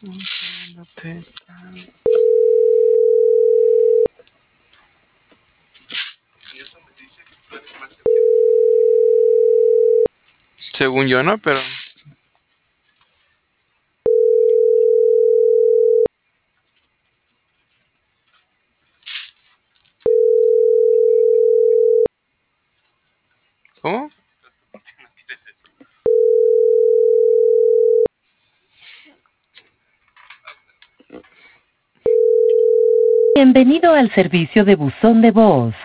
Según yo, ¿no? Pero... ¿Cómo? Bienvenido al servicio de buzón de voz.